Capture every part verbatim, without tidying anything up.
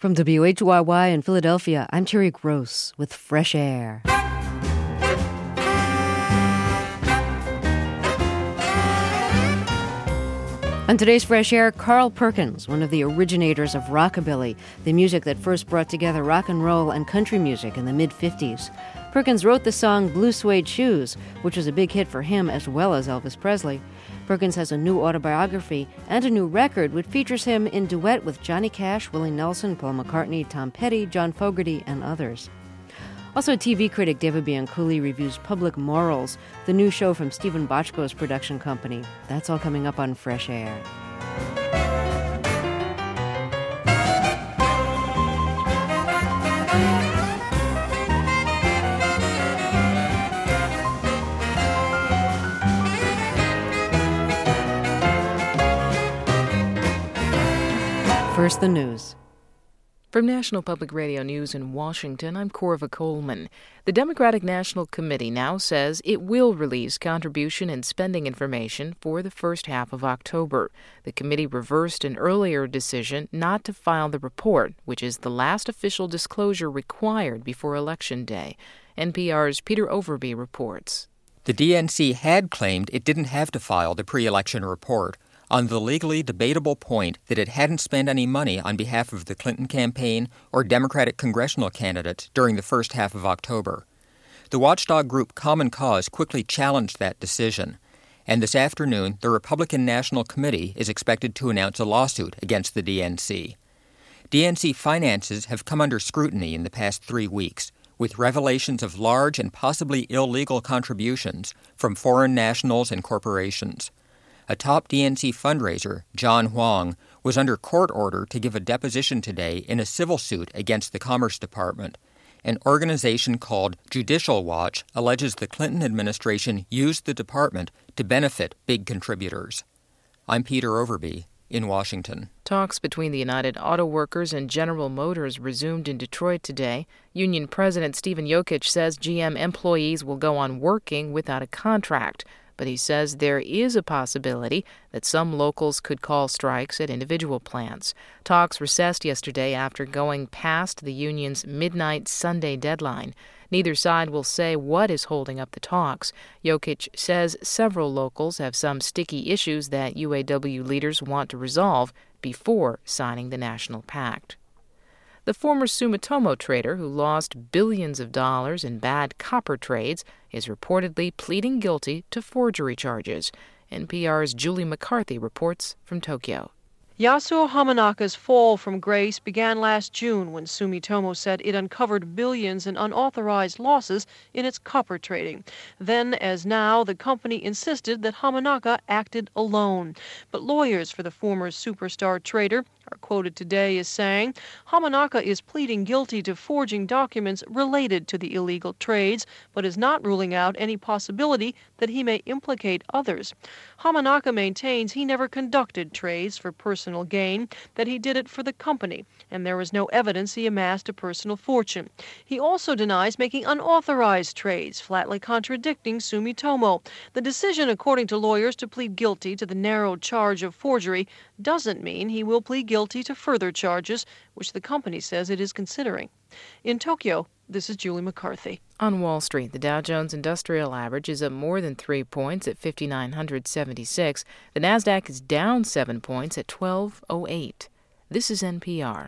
From W H Y Y in Philadelphia, I'm Terry Gross with Fresh Air. On today's Fresh Air, Carl Perkins, one of the originators of rockabilly, the music that first brought together rock and roll and country music in the mid-fifties. Perkins wrote the song Blue Suede Shoes, which was a big hit for him as well as Elvis Presley. Perkins has a new autobiography and a new record which features him in duet with Johnny Cash, Willie Nelson, Paul McCartney, Tom Petty, John Fogerty, and others. Also, T V critic David Bianculli reviews Public Morals, the new show from Stephen Bochco's production company. That's all coming up on Fresh Air. First, the news. From National Public Radio News in Washington, I'm Corva Coleman. The Democratic National Committee now says it will release contribution and spending information for the first half of October. The committee reversed an earlier decision not to file the report, which is the last official disclosure required before Election Day. N P R's Peter Overby reports. The D N C had claimed it didn't have to file the pre-election report on the legally debatable point that it hadn't spent any money on behalf of the Clinton campaign or Democratic congressional candidates during the first half of October. The watchdog group Common Cause quickly challenged that decision, and this afternoon the Republican National Committee is expected to announce a lawsuit against the D N C. D N C finances have come under scrutiny in the past three weeks, with revelations of large and possibly illegal contributions from foreign nationals and corporations. A top D N C fundraiser, John Huang, was under court order to give a deposition today in a civil suit against the Commerce Department. An organization called Judicial Watch alleges the Clinton administration used the department to benefit big contributors. I'm Peter Overby in Washington. Talks between the United Auto Workers and General Motors resumed in Detroit today. Union President Stephen Yokich says G M employees will go on working without a contract, but he says there is a possibility that some locals could call strikes at individual plants. Talks recessed yesterday after going past the union's midnight Sunday deadline. Neither side will say what is holding up the talks. Yokich says several locals have some sticky issues that U A W leaders want to resolve before signing the national pact. The former Sumitomo trader who lost billions of dollars in bad copper trades is reportedly pleading guilty to forgery charges. N P R's Julie McCarthy reports from Tokyo. Yasuo Hamanaka's fall from grace began last June when Sumitomo said it uncovered billions in unauthorized losses in its copper trading. Then, as now, the company insisted that Hamanaka acted alone. But lawyers for the former superstar trader are quoted today as saying, Hamanaka is pleading guilty to forging documents related to the illegal trades, but is not ruling out any possibility that he may implicate others. Hamanaka maintains he never conducted trades for personal gain, that he did it for the company, and there is no evidence he amassed a personal fortune. He also denies making unauthorized trades, flatly contradicting Sumitomo. The decision, according to lawyers, to plead guilty to the narrow charge of forgery doesn't mean he will plead guilty to further charges, which the company says it is considering. In Tokyo, this is Julie McCarthy. On Wall Street, the Dow Jones Industrial Average is up more than three points at five thousand nine hundred seventy-six. The Nasdaq is down seven points at twelve oh eight. This is N P R.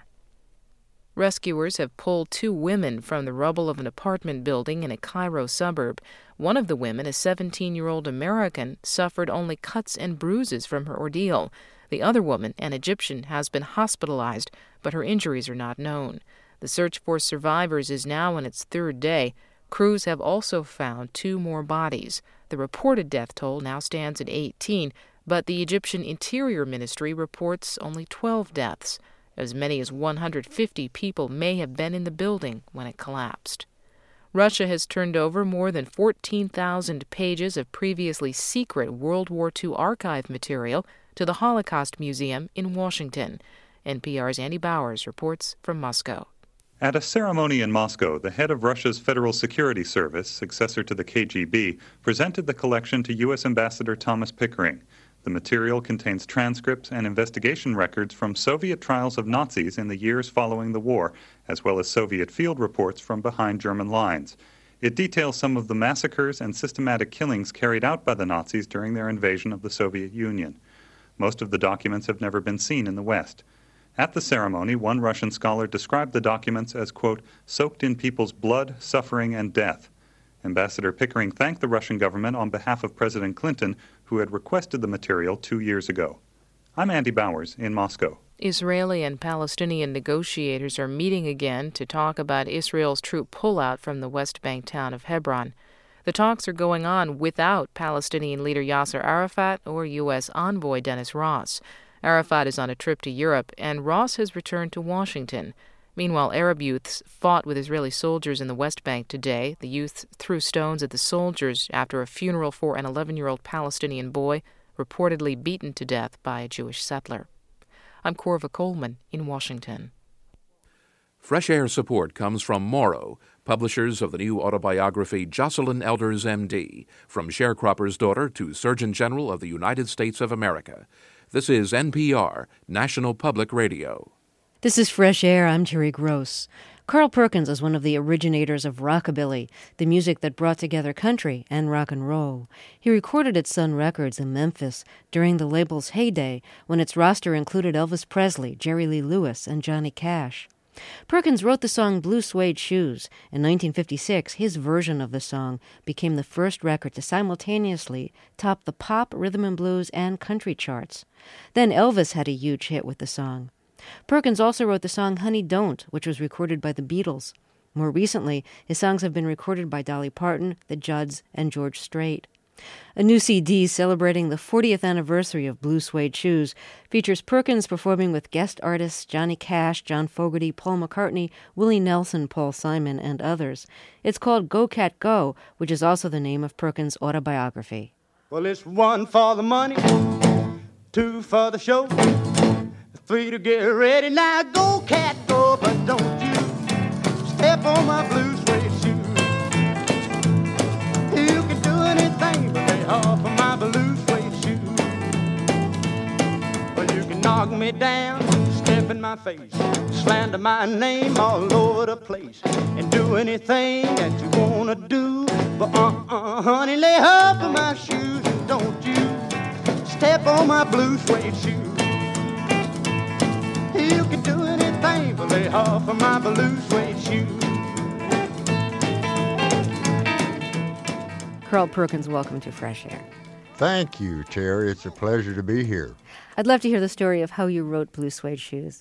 Rescuers have pulled two women from the rubble of an apartment building in a Cairo suburb. One of the women, a seventeen-year-old American, suffered only cuts and bruises from her ordeal. The other woman, an Egyptian, has been hospitalized, but her injuries are not known. The search for survivors is now on its third day. Crews have also found two more bodies. The reported death toll now stands at eighteen, but the Egyptian Interior Ministry reports only twelve deaths. As many as one hundred fifty people may have been in the building when it collapsed. Russia has turned over more than fourteen thousand pages of previously secret World War Two archive material to the Holocaust Museum in Washington. N P R's Andy Bowers reports from Moscow. At a ceremony in Moscow, the head of Russia's Federal Security Service, successor to the K G B, presented the collection to U S Ambassador Thomas Pickering. The material contains transcripts and investigation records from Soviet trials of Nazis in the years following the war, as well as Soviet field reports from behind German lines. It details some of the massacres and systematic killings carried out by the Nazis during their invasion of the Soviet Union. Most of the documents have never been seen in the West. At the ceremony, one Russian scholar described the documents as, quote, soaked in people's blood, suffering, and death. Ambassador Pickering thanked the Russian government on behalf of President Clinton, who had requested the material two years ago. I'm Andy Bowers in Moscow. Israeli and Palestinian negotiators are meeting again to talk about Israel's troop pullout from the West Bank town of Hebron. The talks are going on without Palestinian leader Yasser Arafat or U S envoy Dennis Ross. Arafat is on a trip to Europe, and Ross has returned to Washington. Meanwhile, Arab youths fought with Israeli soldiers in the West Bank today. The youth threw stones at the soldiers after a funeral for an eleven-year-old Palestinian boy reportedly beaten to death by a Jewish settler. I'm Corva Coleman in Washington. Fresh Air support comes from Morrow, publishers of the new autobiography Jocelyn Elders, M D, From Sharecropper's Daughter to Surgeon General of the United States of America. This is N P R, National Public Radio. This is Fresh Air. I'm Terry Gross. Carl Perkins is one of the originators of rockabilly, the music that brought together country and rock and roll. He recorded at Sun Records in Memphis during the label's heyday, when its roster included Elvis Presley, Jerry Lee Lewis, and Johnny Cash. Perkins wrote the song Blue Suede Shoes. In nineteen fifty-six, his version of the song became the first record to simultaneously top the pop, rhythm and blues, and country charts. Then Elvis had a huge hit with the song. Perkins also wrote the song Honey Don't, which was recorded by the Beatles. More recently, his songs have been recorded by Dolly Parton, the Judds, and George Strait. A new C D celebrating the fortieth anniversary of Blue Suede Shoes features Perkins performing with guest artists Johnny Cash, John Fogerty, Paul McCartney, Willie Nelson, Paul Simon, and others. It's called Go Cat Go, which is also the name of Perkins' autobiography. Well, it's one for the money, two for the show, three to get ready. Now go, cat, go, but don't you step on my blue suede shoes. You can do anything but lay off of my blue suede shoes. Well, you can knock me down, step in my face, slander my name all over the place, and do anything that you wanna do. But uh-uh, honey, lay off of my shoes, and don't you step on my blue suede shoes. You can do anything but lay off of my blue suede shoes. Carl Perkins, welcome to Fresh Air. Thank you, Terry. It's a pleasure to be here. I'd love to hear the story of how you wrote Blue Suede Shoes.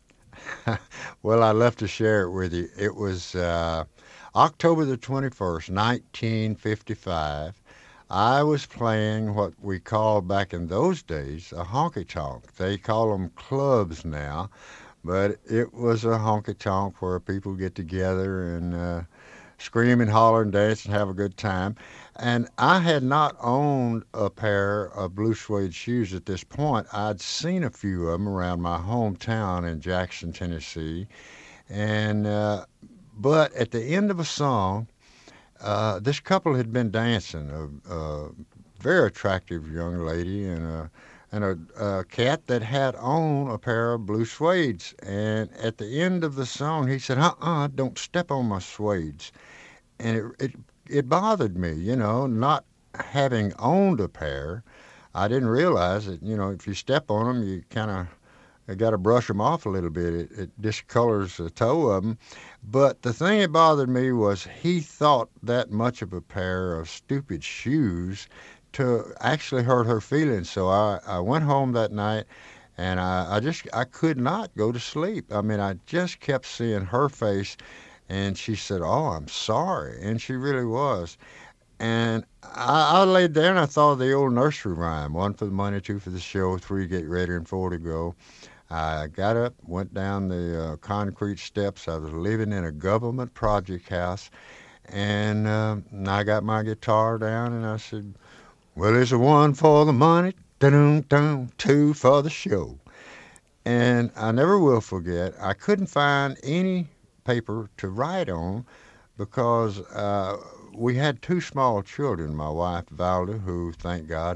Well, I'd love to share it with you. It was uh, October the twenty-first, nineteen fifty-five. I was playing what we called back in those days a honky-tonk. They call them clubs now, but it was a honky-tonk where people get together and uh, scream and holler and dance and have a good time. And I had not owned a pair of blue suede shoes at this point. I'd seen a few of them around my hometown in Jackson, Tennessee. And uh, but at the end of a song, uh, this couple had been dancing, a, a very attractive young lady and a and a, a cat that had owned a pair of blue suedes. And at the end of the song, he said, uh-uh, don't step on my suedes. And it, it it bothered me, you know, not having owned a pair. I didn't realize that, you know, if you step on them, you kind of got to brush them off a little bit. It, it discolors the toe of them. But the thing that bothered me was he thought that much of a pair of stupid shoes to actually hurt her feelings. So I, I went home that night, and I, I just I could not go to sleep. I mean, I just kept seeing her face. And she said, oh, I'm sorry. And she really was. And I, I laid there and I thought of the old nursery rhyme, one for the money, two for the show, three get ready, and four to go. I got up, went down the uh, concrete steps. I was living in a government project house. And uh, I got my guitar down and I said, well, it's a one for the money, dun-dun, two for the show. And I never will forget, I couldn't find any paper to write on because uh, we had two small children. My wife, Valda, who, thank God, is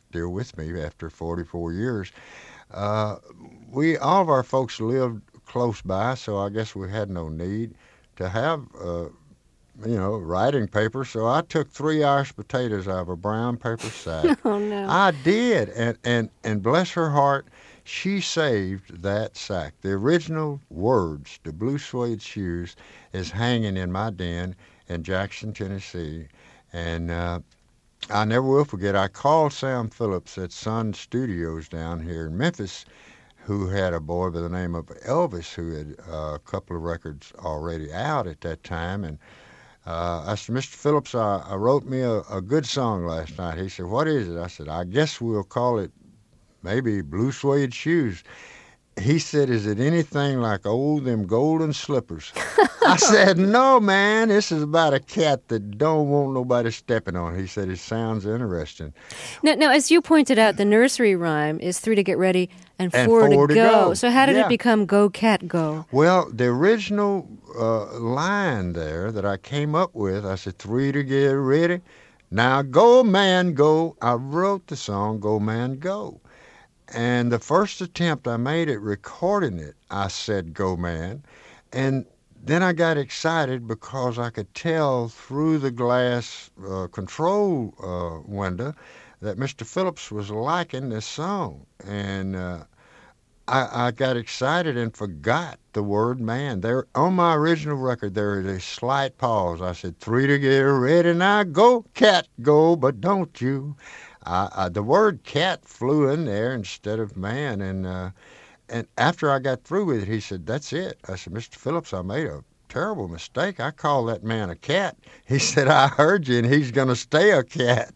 still with me after forty-four years. Uh, we all of our folks lived close by, so I guess we had no need to have, uh, you know, writing paper. So I took three Irish potatoes out of a brown paper sack. Oh, no. I did, and, and, and bless her heart, she saved that sack. The original words to Blue Suede Shoes is hanging in my den in Jackson, Tennessee, and uh, I never will forget, I called Sam Phillips at Sun Studios down here in Memphis, who had a boy by the name of Elvis, who had uh, a couple of records already out at that time. And uh, I said, Mister Phillips, I, I wrote me a, a good song last night. He said, what is it? I said, I guess we'll call it maybe Blue Suede Shoes. He said, is it anything like old them golden slippers? I said, no, man, this is about a cat that don't want nobody stepping on. He said, it sounds interesting. Now, now, as you pointed out, the nursery rhyme is three to get ready and, And four, four to, to go. go. So how did Yeah. it become Go Cat Go? Well, the original uh, line there that I came up with, I said, three to get ready. Now go, man, go. I wrote the song, Go, Man, Go. And the first attempt I made at recording it, I said, Go, Man. And then I got excited because I could tell through the glass uh, control uh, window that Mister Phillips was liking this song. And uh, I, I got excited and forgot the word man. There, on my original record, there is a slight pause. I said, three to get ready, now go, cat, go, but don't you. I, I, the word cat flew in there instead of man, and uh, and after I got through with it, he said, that's it. I said, Mister Phillips, I made a terrible mistake. I called that man a cat. He said, I heard you, and he's going to stay a cat.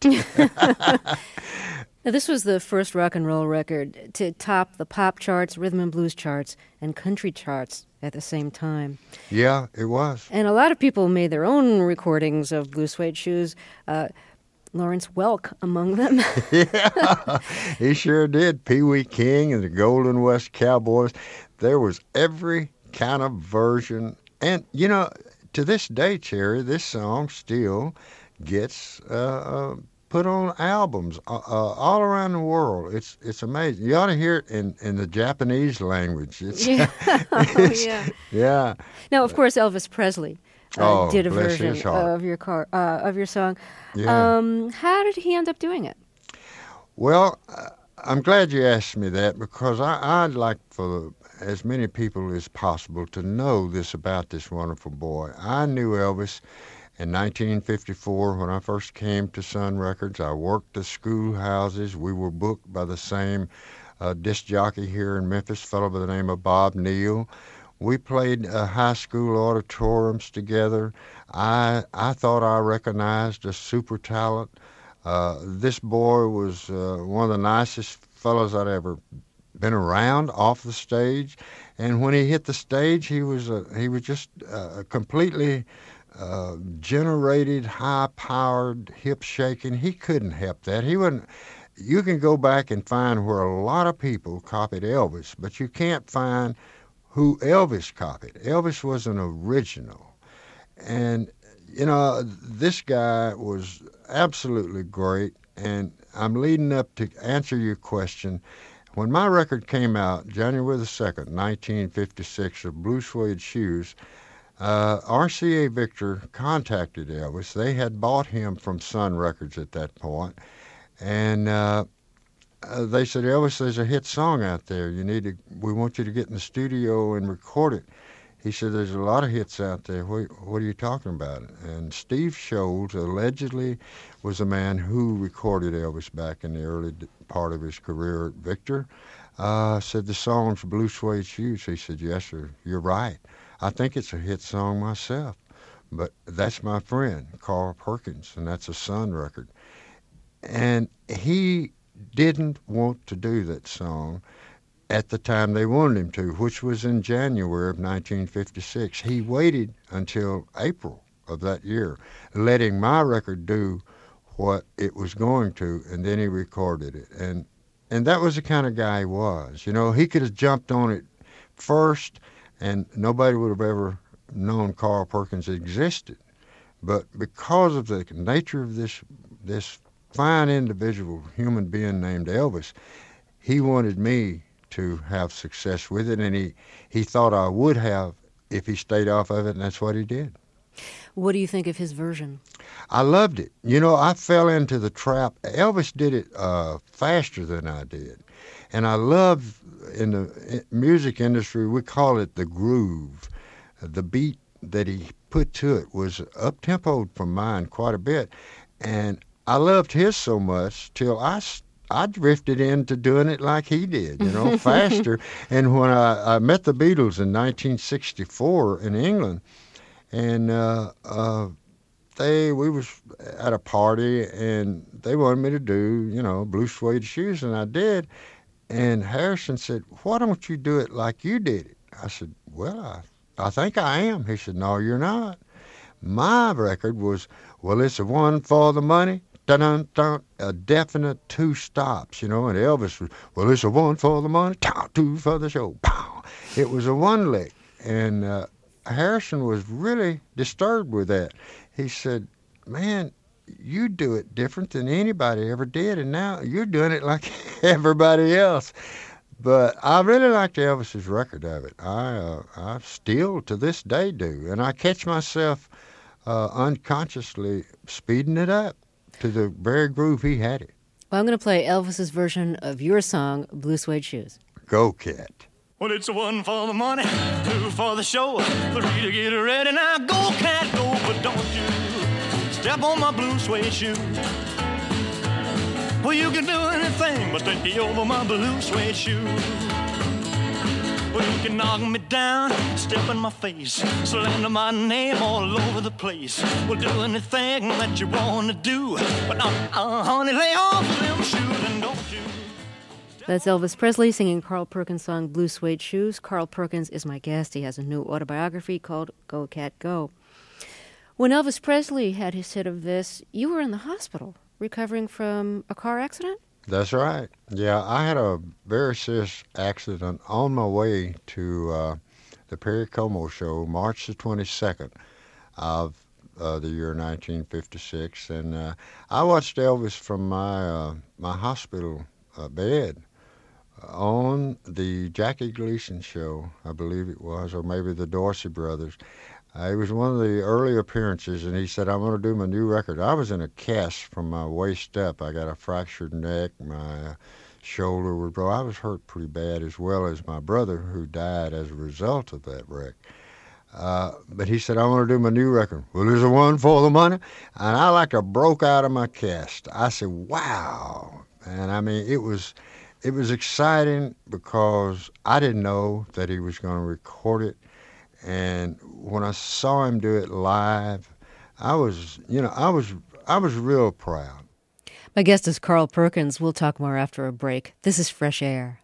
Now, this was the first rock and roll record to top the pop charts, rhythm and blues charts, and country charts at the same time. Yeah, it was. And a lot of people made their own recordings of Blue Suede Shoes, uh, Lawrence Welk among them. Yeah, he sure did. Pee Wee King and the Golden West Cowboys. There was every kind of version. And, you know, to this day, Cherry, this song still gets uh, uh, put on albums uh, uh, all around the world. It's it's amazing. You ought to hear it in, in the Japanese language. It's, Yeah. it's- Yeah. yeah. Now, of course, Elvis Presley uh, Oh, did a bless version his heart. of your car uh, of your song. Yeah. Um, how did he end up doing it? Well, uh, I'm glad you asked me that because I, I'd like for as many people as possible to know this about this wonderful boy. I knew Elvis in nineteen fifty-four when I first came to Sun Records. I worked the schoolhouses. We were booked by the same uh, disc jockey here in Memphis, a fellow by the name of Bob Neal. We played uh, high school auditoriums together. I I thought I recognized a super talent. Uh, this boy was uh, one of the nicest fellows I'd ever been around off the stage, and when he hit the stage, he was uh, he was just uh, completely uh, generated, high-powered, hip-shaking. He couldn't help that. He wouldn't. You can go back and find where a lot of people copied Elvis, but you can't find who Elvis copied. Elvis was an original. And, you know, this guy was absolutely great. And I'm leading up to answer your question. When my record came out, January the second, nineteen fifty-six, of Blue Suede Shoes, uh, R C A Victor contacted Elvis. They had bought him from Sun Records at that point. And uh, Uh, they said, Elvis, there's a hit song out there. You need to. We want you to get in the studio and record it. He said, there's a lot of hits out there. What, what are you talking about? And Steve Sholes allegedly was a man who recorded Elvis back in the early part of his career at Victor. Uh, said the song's Blue Suede Shoes. He said, yes, sir, you're right. I think it's a hit song myself. But that's my friend, Carl Perkins, and that's a Sun record. And he didn't want to do that song at the time they wanted him to, which was in January of nineteen fifty-six. He waited until April of that year, letting my record do what it was going to, and then he recorded it. And and that was the kind of guy he was. You know, he could have jumped on it first, and nobody would have ever known Carl Perkins existed. But because of the nature of this this fine individual, human being named Elvis. He wanted me to have success with it, and he, he thought I would have if he stayed off of it, and that's what he did. What do you think of his version? I loved it. You know, I fell into the trap. Elvis did it uh, faster than I did. And I love, in the music industry, we call it the groove. The beat that he put to it was up-tempoed from mine quite a bit. And I loved his so much till I, I drifted into doing it like he did, you know, faster. And when I, I met the Beatles in nineteen sixty-four in England, and uh, uh, they we was at a party, and they wanted me to do, you know, Blue Suede Shoes, and I did. And Harrison said, "Why don't you do it like you did it?" I said, "Well, I, I think I am." He said, "No, you're not. My record was, well, it's a one for the money, dun dun, a definite two stops, you know." And Elvis was, well, it's a one for the money, two for the show, pow. It was a one lick, and uh, Harrison was really disturbed with that. He said, "Man, you do it different than anybody ever did, and now you're doing it like everybody else." But I really liked Elvis's record of it. I uh, I still to this day do, and I catch myself uh, unconsciously speeding it up to the very groove he had it. Well, I'm going to play Elvis's version of your song, Blue Suede Shoes. Go, Cat. Well, it's a one for the money, two for the show, three to get ready. Now go, cat, go, but don't you step on my blue suede shoe. Well, you can do anything but stay over my blue suede shoe. Well, you can knock me down, step in my face, slander my name all over the place. Well, do anything that you want to do, but uh, uh, honey, lay off them shoes and don't you. That's Elvis Presley singing Carl Perkins' song Blue Suede Shoes. Carl Perkins is my guest. He has a new autobiography called Go Cat Go. When Elvis Presley had his hit of this, you were in the hospital recovering from a car accident? That's right. Yeah, I had a very serious accident on my way to uh, the Perry Como show, March the twenty-second of uh, the year nineteen fifty-six. And uh, I watched Elvis from my, uh, my hospital uh, bed on the Jackie Gleason show, I believe it was, or maybe the Dorsey Brothers. Uh, it was one of the early appearances, and he said, "I'm going to do my new record." I was in a cast from my waist up. I got a fractured neck. My uh, shoulder was broke. I was hurt pretty bad, as well as my brother, who died as a result of that wreck. Uh, but he said, "I'm going to do my new record." Well, there's a one for the money. And I like to broke out of my cast. I said, wow. And I mean, it was... It was exciting because I didn't know that he was going to record it. And when I saw him do it live, I was, you know, I was, I was real proud. My guest is Carl Perkins. We'll talk more after a break. This is Fresh Air.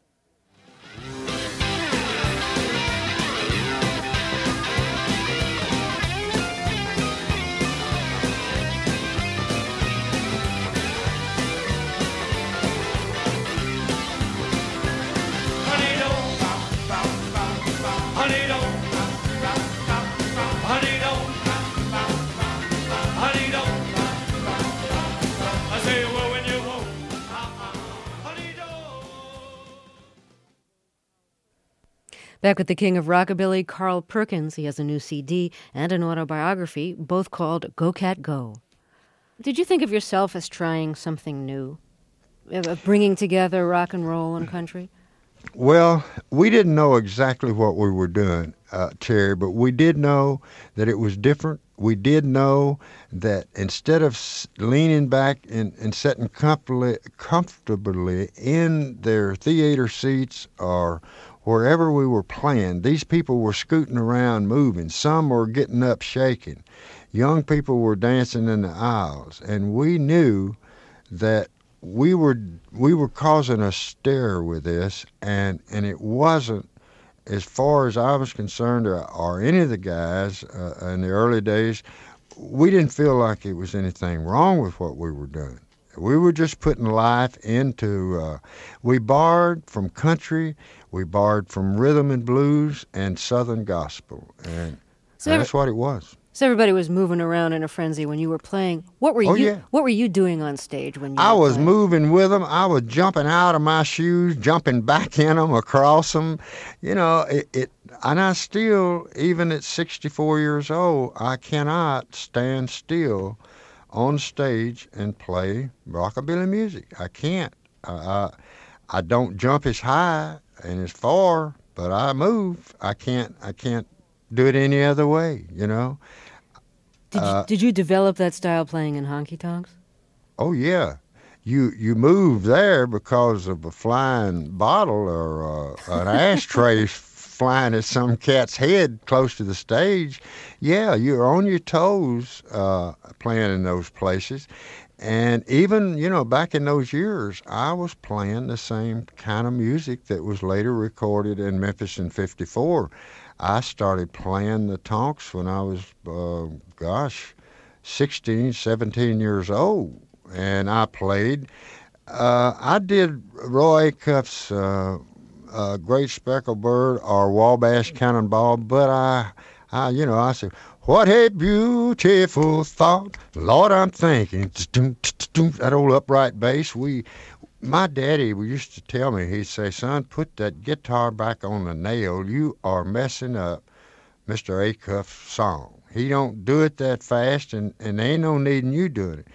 Back with the king of rockabilly, Carl Perkins. He has a new C D and an autobiography, both called Go Cat Go. Did you think of yourself as trying something new, of bringing together rock and roll and country? Well, we didn't know exactly what we were doing, uh, Terry, but we did know that it was different. We did know that instead of leaning back and, and sitting comfortably, comfortably in their theater seats or wherever we were playing, these people were scooting around moving. Some were getting up shaking. Young people were dancing in the aisles. And we knew that we were we were causing a stir with this, and, and it wasn't, as far as I was concerned, or, or any of the guys uh, in the early days, we didn't feel like it was anything wrong with what we were doing. We were just putting life into, uh, we borrowed from country, we borrowed from rhythm and blues and Southern gospel, and so that's every, what it was. So everybody was moving around in a frenzy when you were playing. What were Oh, you? yeah. What were you doing on stage when you? I were was playing? moving with them. I was jumping out of my shoes, jumping back in them, across them. You know, it, it and I still, even at sixty-four years old, I cannot stand still on stage and play rockabilly music. I can't. I, I, I don't jump as high and as far, but I move. I can't. I can't do it any other way. You know. Did you, uh, did you develop that style playing in honky tonks? Oh yeah, you you move there because of a flying bottle or uh, an ashtray flying at some cat's head close to the stage. Yeah, you're on your toes uh, playing in those places. And even, you know, back in those years, I was playing the same kind of music that was later recorded in Memphis in fifty-four. I started playing the tonks when I was, uh, gosh, sixteen, seventeen years old. And I played. Uh, I did Roy Acuff's uh, uh, Great Speckled Bird or Wabash Cannonball, but I, I, you know, I said, what a beautiful thought, Lord, I'm thinking. That old upright bass. We, my daddy used to tell me, he'd say, son, put that guitar back on the nail. You are messing up Mister Acuff's song. He don't do it that fast, and, and there ain't no need in you doing it.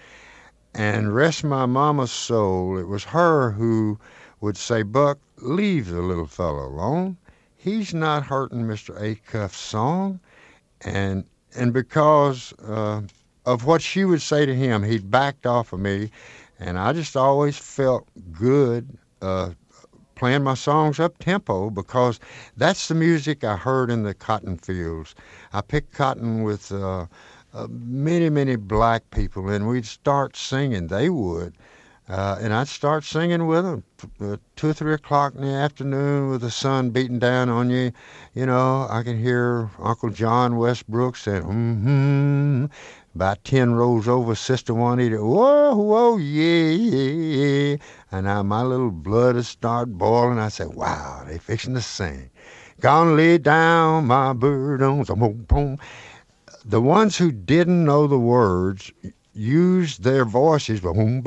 And rest my mama's soul, it was her who would say, Buck, leave the little fellow alone. He's not hurting Mister Acuff's song. And and because uh, of what she would say to him, he'd backed off of me. And I just always felt good uh, playing my songs up-tempo because that's the music I heard in the cotton fields. I picked cotton with uh, uh, many, many black people, and we'd start singing. They would. Uh, and I'd start singing with them, uh, two or three o'clock in the afternoon with the sun beating down on you. You know, I can hear Uncle John Westbrook saying, mm-hmm. About ten rows over, Sister Juanita, whoa, whoa, yeah, yeah, yeah. And now my little blood would start boiling. I said, wow, they fixing to sing. Gonna lay down my burdens. The ones who didn't know the words used their voices,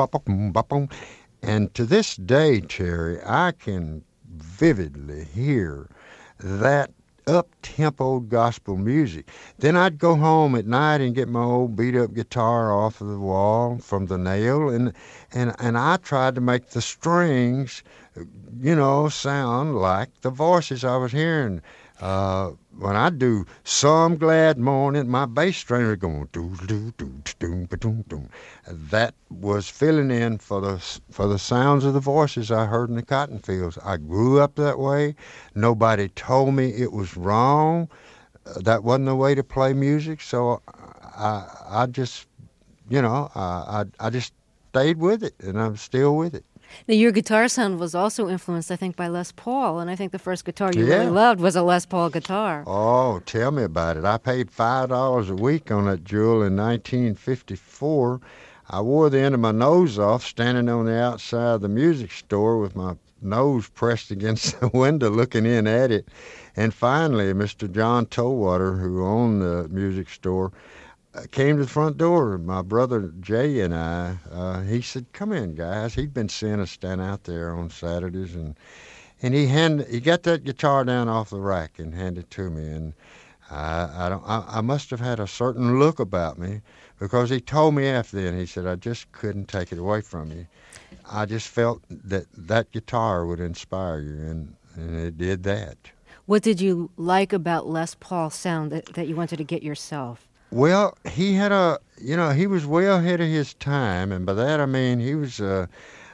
and to this day, Terry, I can vividly hear that up-tempo gospel music. Then I'd go home at night and get my old beat-up guitar off of the wall from the nail, and and and I tried to make the strings, you know, sound like the voices I was hearing. Uh, when I do Some Glad Morning, my bass string was going doo doo doo doo doo doo. That was filling in for the for the sounds of the voices I heard in the cotton fields. I grew up that way. Nobody told me it was wrong. Uh, that wasn't the way to play music. So I I just you know I I, I just stayed with it, and I'm still with it. Now, your guitar sound was also influenced, I think, by Les Paul, and I think the first guitar you Yeah. really loved was a Les Paul guitar. Oh, tell me about it. I paid five dollars a week on that jewel in nineteen fifty-four. I wore the end of my nose off standing on the outside of the music store with my nose pressed against the window looking in at it. And finally, Mister John Towater, who owned the music store, came to the front door. My brother Jay and I, uh, he said, come in, guys. He'd been seeing us stand out there on Saturdays, and and he hand, he got that guitar down off the rack and handed it to me. And I, I, don't, I, I must have had a certain look about me because he told me after then, he said, I just couldn't take it away from you. I just felt that that guitar would inspire you, and, and it did that. What did you like about Les Paul's sound that, that you wanted to get yourself? Well, he had a, you know, he was way ahead of his time, and by that I mean he was a,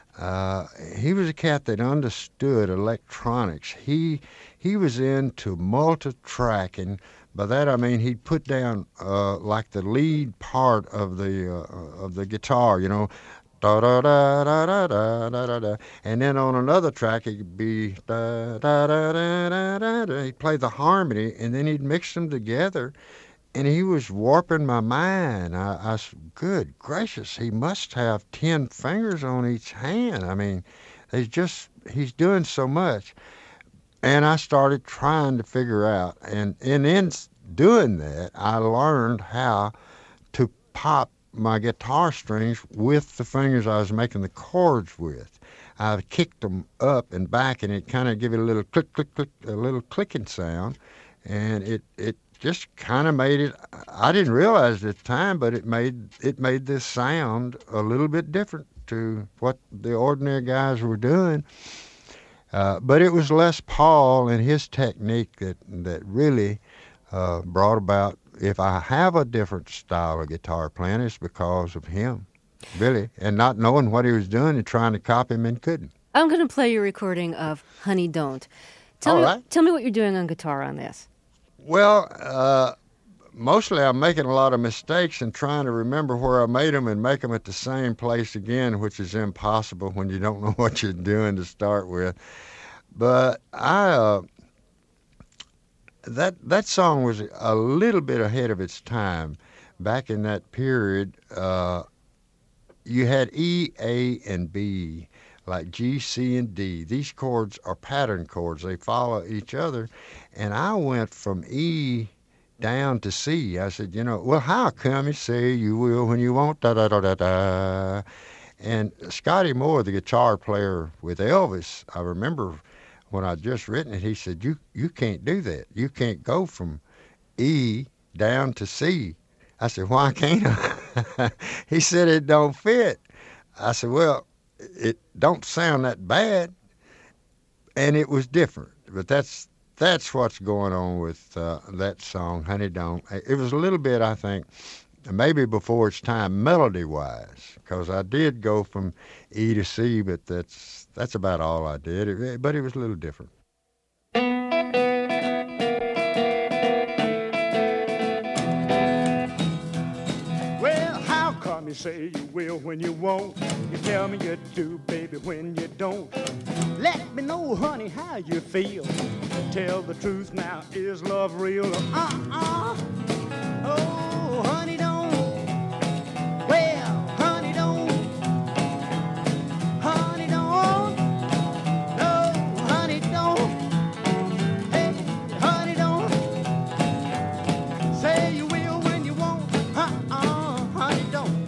uh, he was a cat that understood electronics. He he was into multi-tracking. By that I mean he'd put down uh, like the lead part of the uh, of the guitar, you know, da da da da da da da da da, and then on another track it could be da da da da da da da. He'd play the harmony, and then he'd mix them together. And he was warping my mind. I, I said, good gracious, he must have ten fingers on each hand. I mean, there's just, he's doing so much. And I started trying to figure out. And, and then doing that, I learned how to pop my guitar strings with the fingers I was making the chords with. I kicked them up and back, and it kind of gave it a little click, click, click, a little clicking sound, and it it just kind of made it. I didn't realize it at the time, but it made it made this sound a little bit different to what the ordinary guys were doing. Uh, but it was Les Paul and his technique that that really uh, brought about. If I have a different style of guitar playing, it's because of him, really, and not knowing what he was doing and trying to copy him and couldn't. I'm going to play your recording of Honey Don't. Tell All me, right. Tell me what you're doing on guitar on this. Well, uh, mostly I'm making a lot of mistakes and trying to remember where I made them and make them at the same place again, which is impossible when you don't know what you're doing to start with. But I, uh, that that song was a little bit ahead of its time. Back in that period, uh, you had E, A, and B, like G, C, and D. These chords are pattern chords. They follow each other. And I went from E down to C. I said, you know, well, how come you say you will when you won't, da-da-da-da-da. And Scotty Moore, the guitar player with Elvis, I remember when I'd just written it, he said, you, you can't do that. You can't go from E down to C. I said, why can't I? He said, it don't fit. I said, well, it don't sound that bad. And it was different. But that's that's what's going on with uh, that song, Honey Don't. It was a little bit, I think, maybe before its time, melody-wise, because I did go from E to C, but that's that's about all I did. It, but it was a little different. Well, how come you say you will when you won't? You tell me you do, baby, when you don't. Let me know, honey, how you feel. Tell the truth now, is love real? Uh-uh. Oh, honey, don't. Well, honey, don't. Honey, don't. No, honey, don't. Hey, honey, don't. Say you will when you won't. Uh-uh, honey, don't.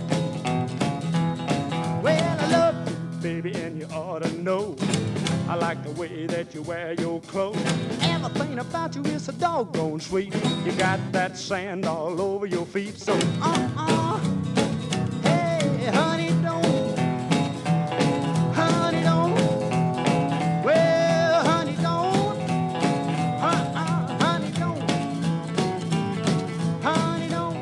Well, I love you, baby, and you ought to know. I like the way that you wear your clothes. Everything about you is so doggone sweet. You got that sand all over your feet, so uh-uh. Hey, honey, don't. Honey, don't. Well, honey, don't. Uh-uh, honey, don't. Honey, don't.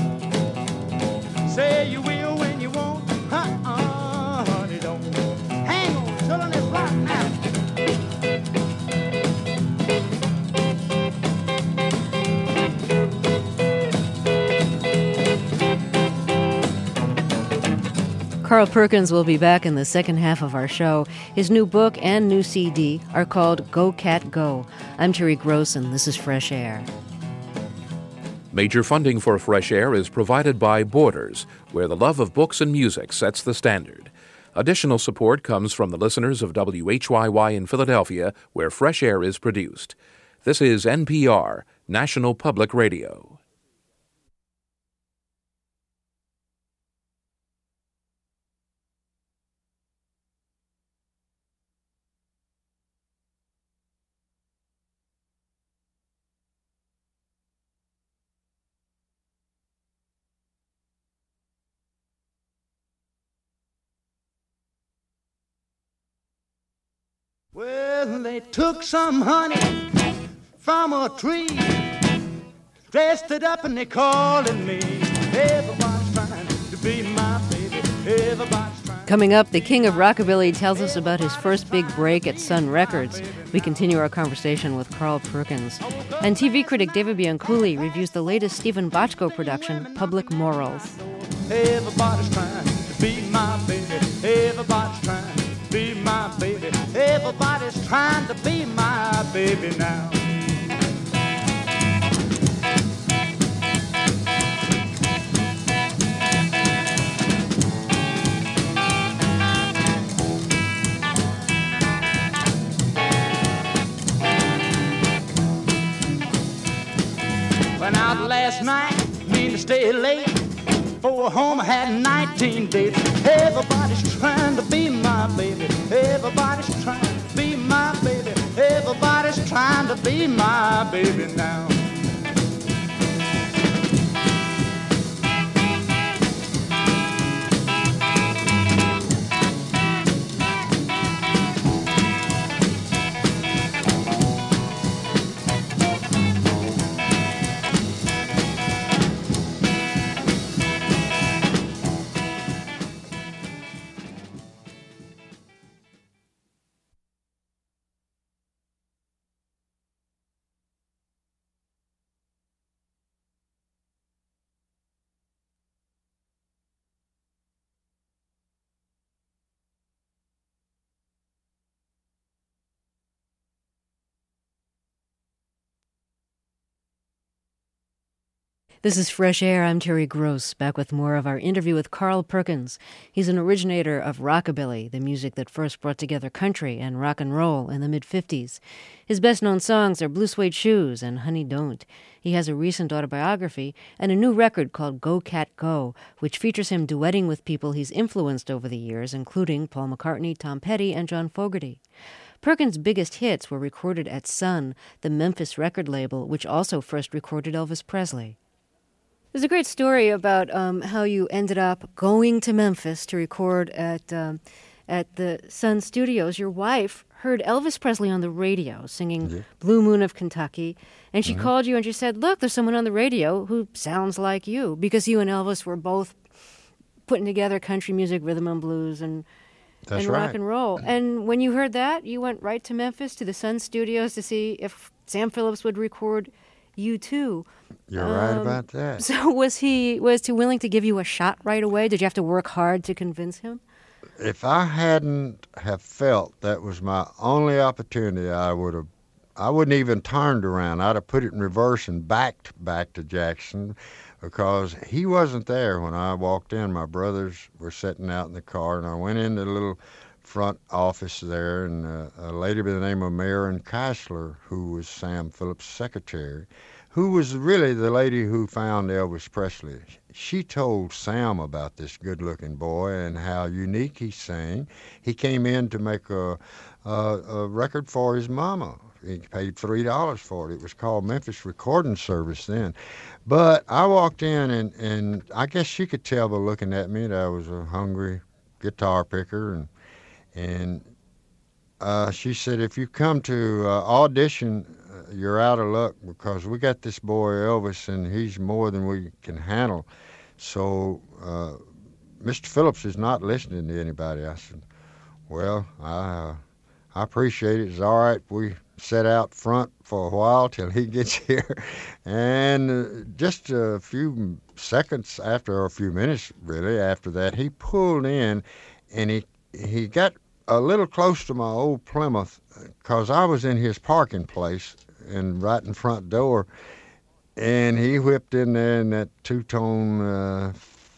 Say you will when you won't. Uh-uh, honey, don't. Hang on, children, it's right now. Carl Perkins will be back in the second half of our show. His new book and new C D are called Go Cat Go. I'm Terry Gross, and this is Fresh Air. Major funding for Fresh Air is provided by Borders, where the love of books and music sets the standard. Additional support comes from the listeners of W H Y Y in Philadelphia, where Fresh Air is produced. This is N P R, National Public Radio. Well, they took some honey from a tree, dressed it up and they called it me. Everybody's trying to be my baby. Everybody's trying. Coming up, the king of rockabilly tells us about his first big break at Sun Records. We continue our conversation with Carl Perkins. And T V critic David Bianculli reviews the latest Stephen Bochco production, Public Morals. Everybody's trying to be my baby. Everybody's trying to be my baby. Everybody's trying to be my baby now. When last night, mean to stay late. For home I had nineteen dates. Everybody's trying to be my baby. Everybody's trying to be my baby. Everybody's trying to be my baby now. This is Fresh Air. I'm Terry Gross, back with more of our interview with Carl Perkins. He's an originator of rockabilly, the music that first brought together country and rock and roll in the mid-fifties. His best-known songs are Blue Suede Shoes and Honey Don't. He has a recent autobiography and a new record called Go Cat Go, which features him duetting with people he's influenced over the years, including Paul McCartney, Tom Petty, and John Fogerty. Perkins' biggest hits were recorded at Sun, the Memphis record label, which also first recorded Elvis Presley. There's a great story about um, how you ended up going to Memphis to record at um, at the Sun Studios. Your wife heard Elvis Presley on the radio singing yeah. Blue Moon of Kentucky, and she mm-hmm. called you and she said, look, there's someone on the radio who sounds like you, because you and Elvis were both putting together country music, rhythm and blues, and, That's and right. rock and roll. And when you heard that, you went right to Memphis to the Sun Studios to see if Sam Phillips would record you too. You're um, right about that. So was he was he willing to give you a shot right away? Did you have to work hard to convince him? If I hadn't have felt that was my only opportunity, I would have, I wouldn't even turned around. I'd have put it in reverse and backed back to Jackson, because he wasn't there when I walked in. My brothers were sitting out in the car, and I went into the little front office there, and uh, a lady by the name of Marion Keisler, who was Sam Phillips' secretary, who was really the lady who found Elvis Presley. She told Sam about this good-looking boy and how unique he sang. He came in to make a, a, a record for his mama. He paid three dollars for it. It was called Memphis Recording Service then. But I walked in, and, and I guess she could tell by looking at me that I was a hungry guitar picker, and And uh, she said, if you come to uh, audition, uh, you're out of luck, because we got this boy Elvis, and he's more than we can handle. So uh, Mister Phillips is not listening to anybody. I said, well, I, uh, I appreciate it. It's all right. We set out front for a while till he gets here. And uh, just a few seconds after, or a few minutes really after that, he pulled in, and he he got a little close to my old Plymouth, because I was in his parking place and right in front door, and he whipped in there in that two-tone uh,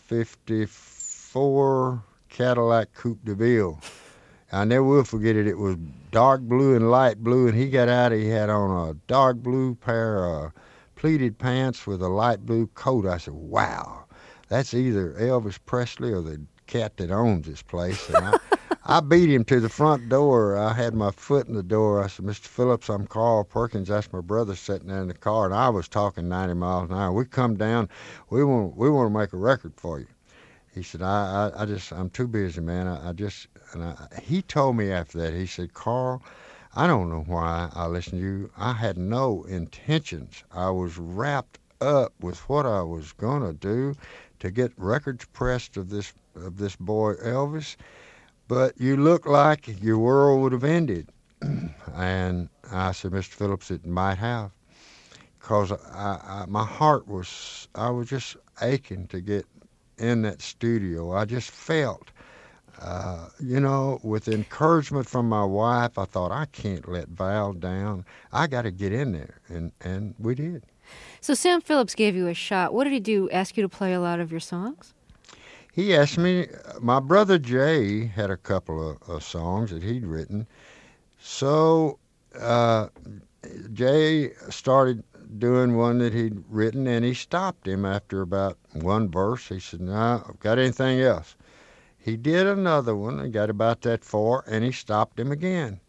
fifty-four Cadillac Coupe de Ville. I never will forget it. It was dark blue and light blue, and he got out, he had on a dark blue pair of pleated pants with a light blue coat. I said, wow, that's either Elvis Presley or the cat that owns this place. And I, I beat him to the front door. I had my foot in the door. I said, Mister Phillips, I'm Carl Perkins. That's my brother sitting there in the car, and I was talking ninety miles an hour. We come down. We want we want to make a record for you. He said, I, I, I just, I'm too busy, man. I, I just, and I, he told me after that, he said, Carl, I don't know why I listened to you. I had no intentions. I was wrapped up with what I was going to do to get records pressed of this of this boy Elvis. But you look like your world would have ended. And I said, Mister Phillips, it might have. Because I, I, my heart was, I was just aching to get in that studio. I just felt, uh, you know, with encouragement from my wife, I thought, I can't let Val down. I got to get in there. And, and we did. So Sam Phillips gave you a shot. What did he do? Ask you to play a lot of your songs? He asked me, my brother Jay had a couple of, of songs that he'd written. So uh, Jay started doing one that he'd written, and he stopped him after about one verse. He said, "No, got anything else?" He did another one and got about that far, and he stopped him again.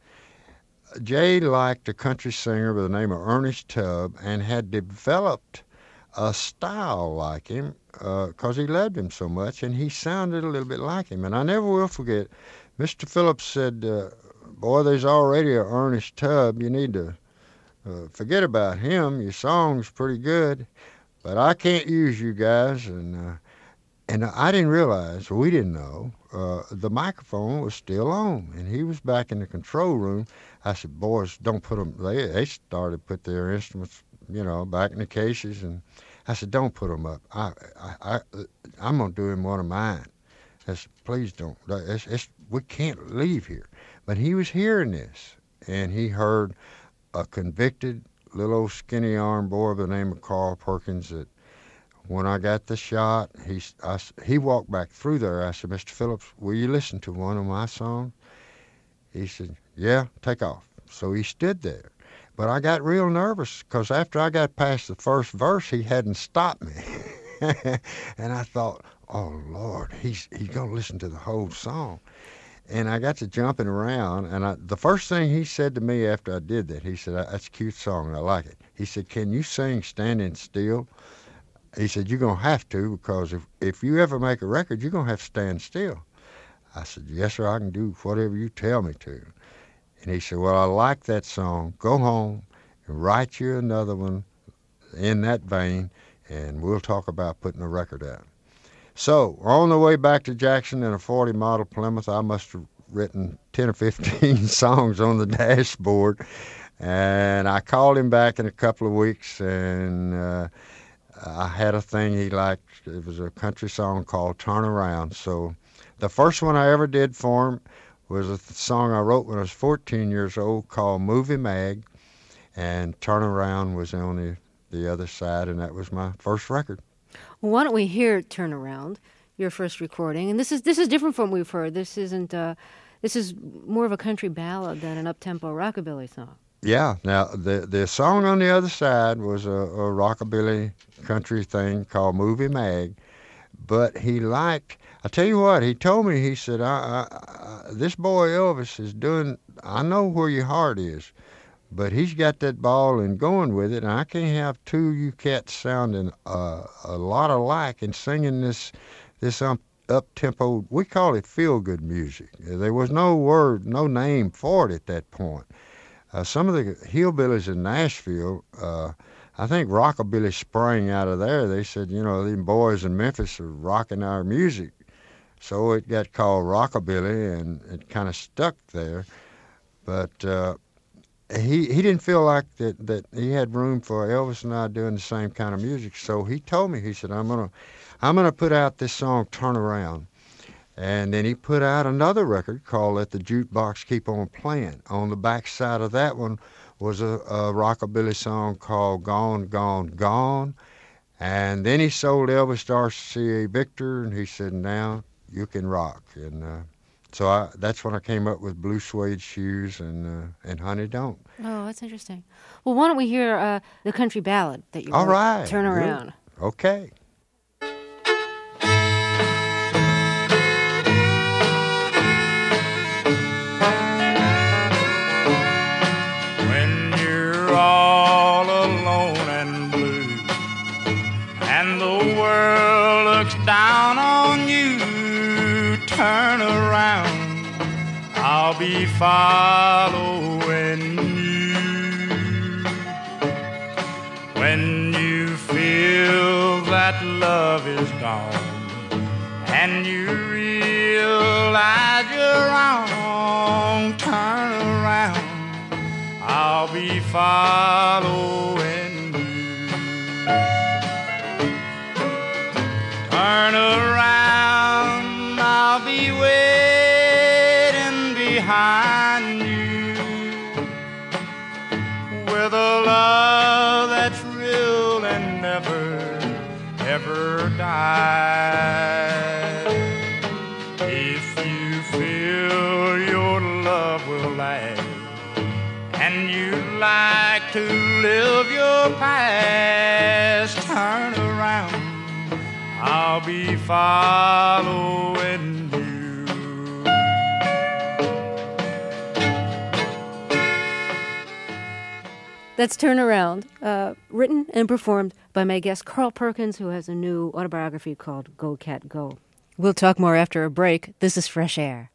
Jay liked a country singer by the name of Ernest Tubb and had developed a style like him because uh, he loved him so much, and he sounded a little bit like him. And I never will forget, Mister Phillips said, uh, boy, there's already a Ernest Tubb. You need to uh, forget about him. Your song's pretty good, but I can't use you guys. And uh, and I didn't realize, we didn't know, uh, the microphone was still on, and he was back in the control room. I said, boys, don't put them, they, they started to put their instruments, you know, back in the cases, and I said, don't put them up. I, I, I, I'm going to do him one of mine. I said, please don't. It's, it's, we can't leave here. But he was hearing this, and he heard a convicted little old skinny arm boy by the name of Carl Perkins that when I got the shot, he, I, he walked back through there. I said, Mister Phillips, will you listen to one of my songs? He said, yeah, take off. So he stood there. But I got real nervous because after I got past the first verse, he hadn't stopped me. And I thought, oh, Lord, he's, he's going to listen to the whole song. And I got to jumping around, and I, the first thing he said to me after I did that, he said, that's a cute song, and I like it. He said, can you sing Standing Still? He said, you're going to have to, because if, if you ever make a record, you're going to have to stand still. I said, yes, sir, I can do whatever you tell me to. And he said, well, I like that song. Go home and write you another one in that vein, and we'll talk about putting a record out. So on the way back to Jackson in a forty model Plymouth, I must have written ten or fifteen songs on the dashboard. And I called him back in a couple of weeks, and uh, I had a thing he liked. It was a country song called Turn Around. So the first one I ever did for him was a song I wrote when I was fourteen years old called Movie Mag, and Turn Around was on the, the other side, and that was my first record. Well, why don't we hear Turn Around, your first recording? And this is this is different from what we've heard. This isn't uh, this is more of a country ballad than an up-tempo rockabilly song. Yeah. Now, the the song on the other side was a, a rockabilly country thing called Movie Mag, but he liked, I tell you what, he told me, he said, I, I, I, this boy Elvis is doing, I know where your heart is, but he's got that ball and going with it, and I can't have two you cats sounding uh, a lot alike and singing this this um, up-tempo, we call it feel-good music. There was no word, no name for it at that point. Uh, some of the hillbillies in Nashville, uh, I think rockabilly sprang out of there. They said, you know, these boys in Memphis are rocking our music. So it got called rockabilly, and it kind of stuck there. But uh, he he didn't feel like that, that he had room for Elvis and I doing the same kind of music. So he told me, he said, I'm gonna I'm gonna put out this song, Turn Around. And then he put out another record called Let the Jukebox Keep On Playing. On the back side of that one was a, a rockabilly song called Gone, Gone, Gone. And then he sold Elvis to R C A Victor, and he said, now you can rock. And uh, so I, that's when I came up with Blue Suede Shoes and uh, and Honey Don't. Oh, that's interesting. Well, why don't we hear uh, the country ballad that you All wrote, right. Turn Around. Good. Okay. All alone and blue, and the world looks down on you. Turn around, I'll be following you. When you feel that love is gone and you realize you're wrong, turn around, I'll be following you. Turn around, I'll be waiting behind you with a love that's real and never, ever dies. If you feel your love will last and you like to live your past. Turn around, I'll be following you. That's Turn Around, uh, written and performed by my guest Carl Perkins, who has a new autobiography called Go Cat Go. We'll talk more after a break. This is Fresh Air.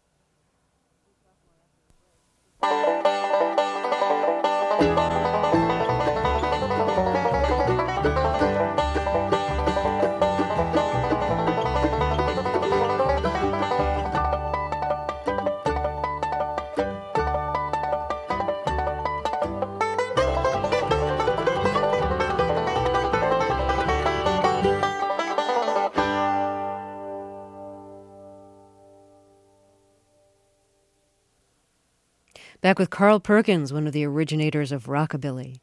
Back with Carl Perkins, one of the originators of rockabilly.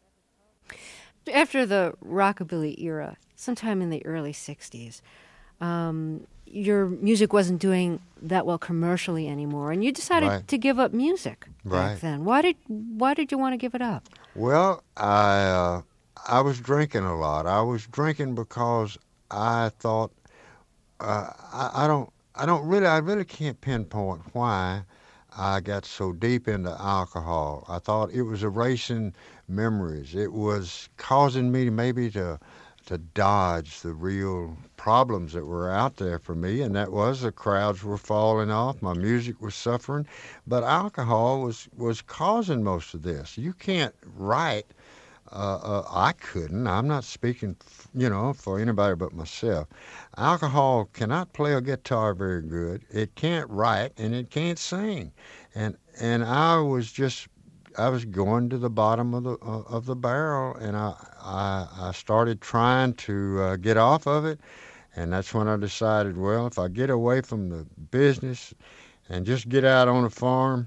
After the rockabilly era, sometime in the early sixties, um, your music wasn't doing that well commercially anymore, and you decided Right. to give up music Right. back then. Why did Why did you want to give it up? Well, I uh, I was drinking a lot. I was drinking because I thought uh, I, I don't I don't really I really can't pinpoint why I got so deep into alcohol. I thought it was erasing memories. It was causing me maybe to to dodge the real problems that were out there for me, and that was the crowds were falling off, my music was suffering, but alcohol was, was causing most of this. You can't write. Uh, uh, I couldn't. I'm not speaking, f- you know, for anybody but myself. Alcohol cannot play a guitar very good. It can't write, and it can't sing. And and I was just, I was going to the bottom of the uh, of the barrel, and I I, I started trying to uh, get off of it, and that's when I decided, well, if I get away from the business and just get out on a farm,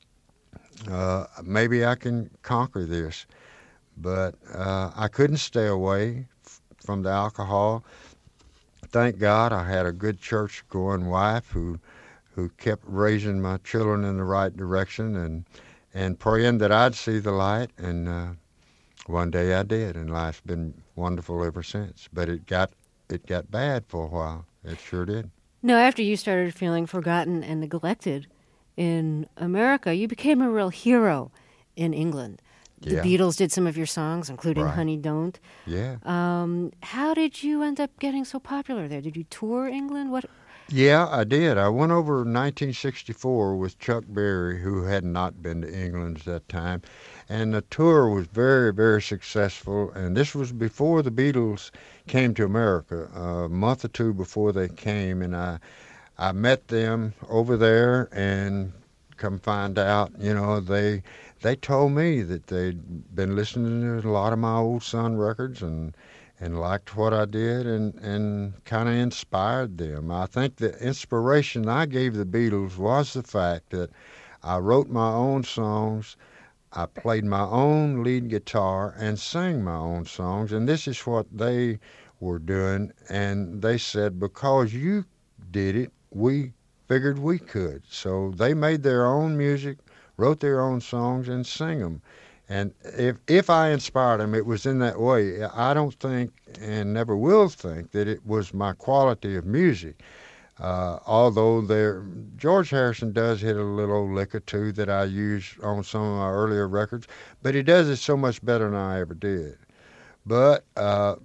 uh, maybe I can conquer this. But uh, I couldn't stay away f- from the alcohol. Thank God I had a good church-going wife who who kept raising my children in the right direction and and praying that I'd see the light. And uh, one day I did, and life's been wonderful ever since. But it got it got bad for a while. It sure did. No, after you started feeling forgotten and neglected in America, you became a real hero in England. The Yeah. Beatles did some of your songs, including Right. Honey Don't. Yeah. Um, how did you end up getting so popular there? Did you tour England? What? Yeah, I did. I went over in nineteen sixty-four with Chuck Berry, who had not been to England at that time. And the tour was very, very successful. And this was before the Beatles came to America, a month or two before they came. And I, I met them over there, and come find out, you know, they they told me that they'd been listening to a lot of my old Sun records and and liked what I did, and, and kind of inspired them. I think the inspiration I gave the Beatles was the fact that I wrote my own songs, I played my own lead guitar, and sang my own songs, and this is what they were doing. And they said, because you did it, we figured we could. So they made their own music, wrote their own songs, and sang them. And if if I inspired them, it was in that way. I don't think, and never will think, that it was my quality of music. Uh, although there, George Harrison does hit a little lick or two that I use on some of my earlier records, but he does it so much better than I ever did. But uh,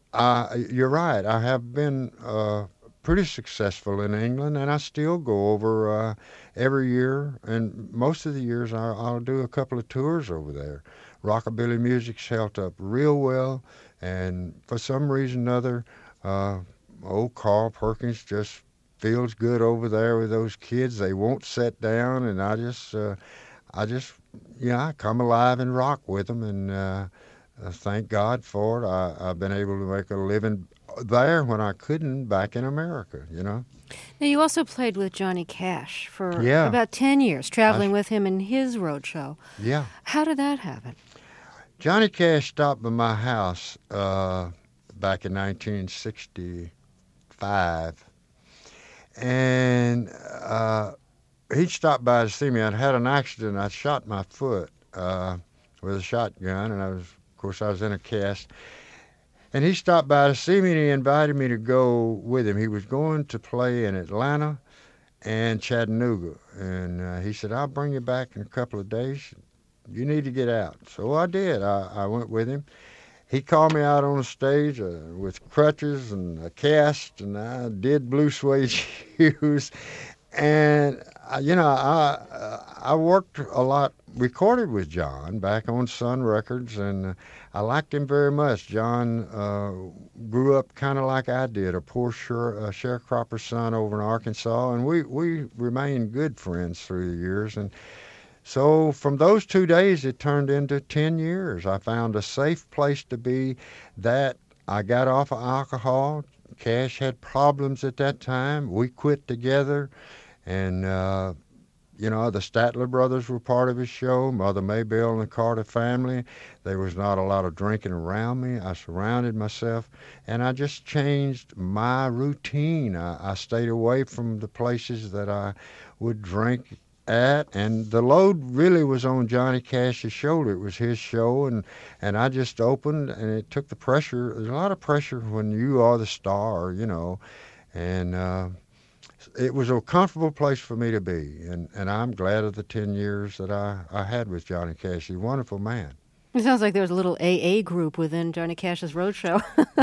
I, you're right. I have been uh, pretty successful in England, and I still go over uh, every year, and most of the years I, I'll do a couple of tours over there. Rockabilly music's held up real well, and for some reason or other, uh, old Carl Perkins just feels good over there with those kids. They won't sit down, and I just, uh, I just, yeah, I come alive and rock with them, and uh, uh, thank God for it. I, I've been able to make a living there when I couldn't back in America, you know. Now, you also played with Johnny Cash for Yeah. about ten years, traveling I- with him in his road show. Yeah. How did that happen? Johnny Cash stopped by my house uh, back in nineteen sixty-five, and uh, he stopped by to see me. I'd had an accident. I shot my foot uh, with a shotgun, and I was, of course, I was in a cast. And he stopped by to see me, and he invited me to go with him. He was going to play in Atlanta and Chattanooga, and uh, he said, I'll bring you back in a couple of days. You need to get out. So I did. I, I went with him. He called me out on the stage uh, with crutches and a cast, and I did Blue Suede Shoes. And, uh, you know, I uh, I worked a lot, recorded with John back on Sun Records, and uh, I liked him very much. John uh, grew up kind of like I did, a poor share, uh, sharecropper's son over in Arkansas, and we, we remained good friends through the years. And so from those two days, it turned into ten years. I found a safe place to be. That I got off of alcohol. Cash had problems at that time. We quit together. And, uh, you know, the Statler brothers were part of his show, Mother Maybelle and the Carter family. There was not a lot of drinking around me. I surrounded myself, and I just changed my routine. I, I stayed away from the places that I would drink at, and the load really was on Johnny Cash's shoulder. It was his show, and, and I just opened, and it took the pressure. There's a lot of pressure when you are the star, you know, and uh, it was a comfortable place for me to be, and, and I'm glad of the ten years that I, I had with Johnny Cash. He's a wonderful man. It sounds like there was a little A A group within Johnny Cash's roadshow.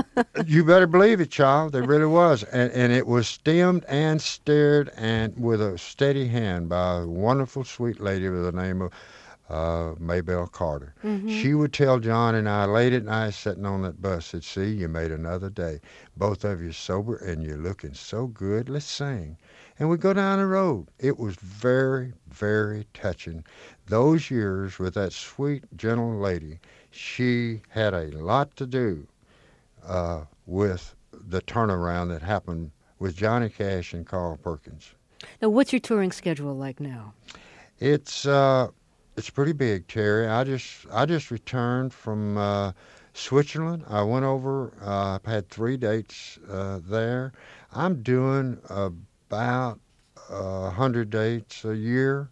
You better believe it, child. There really was. And, and it was stemmed and steered and with a steady hand by a wonderful, sweet lady with the name of uh, Maybelle Carter. Mm-hmm. She would tell John and I late at night sitting on that bus, said, see, you made another day. Both of you sober and you're looking so good. Let's sing. And we'd go down the road. It was very, very touching. Those years with that sweet, gentle lady, she had a lot to do uh, with the turnaround that happened with Johnny Cash and Carl Perkins. Now, what's your touring schedule like now? It's uh, it's pretty big, Terry. I just I just returned from uh, Switzerland. I went over. Uh, I've had three dates uh, there. I'm doing about a hundred dates a year.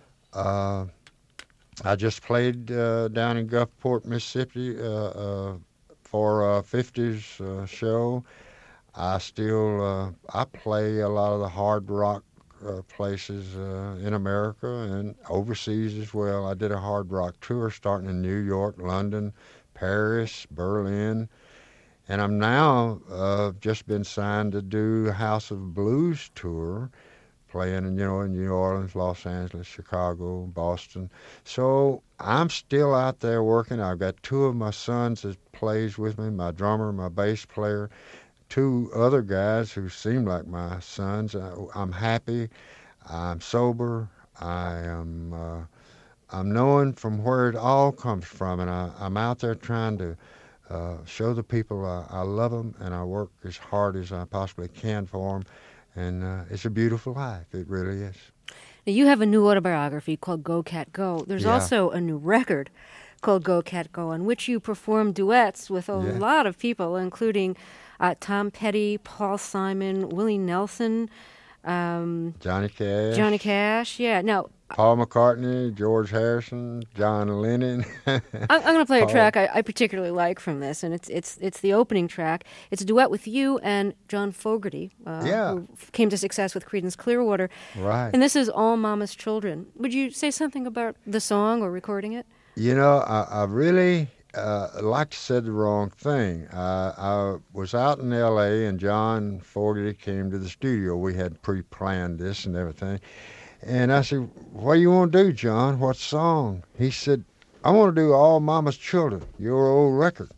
Uh, I just played uh, down in Gulfport, Mississippi, uh, uh, for a fifties uh, show. I still uh, I play a lot of the hard rock uh, places uh, in America and overseas as well. I did a hard rock tour starting in New York, London, Paris, Berlin, and I'm now uh, just been signed to do House of Blues tour, playing, you know, in New Orleans, Los Angeles, Chicago, Boston. So I'm still out there working. I've got two of my sons that plays with me, my drummer, my bass player, two other guys who seem like my sons. I'm happy. I'm sober. I am. Uh, I'm knowing from where it all comes from, and I, I'm out there trying to uh, show the people I, I love them, and I work as hard as I possibly can for them. And uh, it's a beautiful life. It really is. Now, you have a new autobiography called Go Cat Go. There's yeah. also a new record called Go Cat Go, on which you perform duets with a yeah. lot of people, including uh, Tom Petty, Paul Simon, Willie Nelson, um, Johnny Cash. Johnny Cash, yeah. Now, Paul McCartney, George Harrison, John Lennon. I'm, I'm going to play a track I, I particularly like from this, and it's it's it's the opening track. It's a duet with you and John Fogerty, uh, yeah. who came to success with Creedence Clearwater. Right. And this is All Mama's Children. Would you say something about the song or recording it? You know, I, I really uh, like to say the wrong thing. Uh, I was out in L A and John Fogerty came to the studio. We had pre-planned this and everything. And I said, what do you want to do, John? What song? He said, I want to do All Mama's Children, your old record.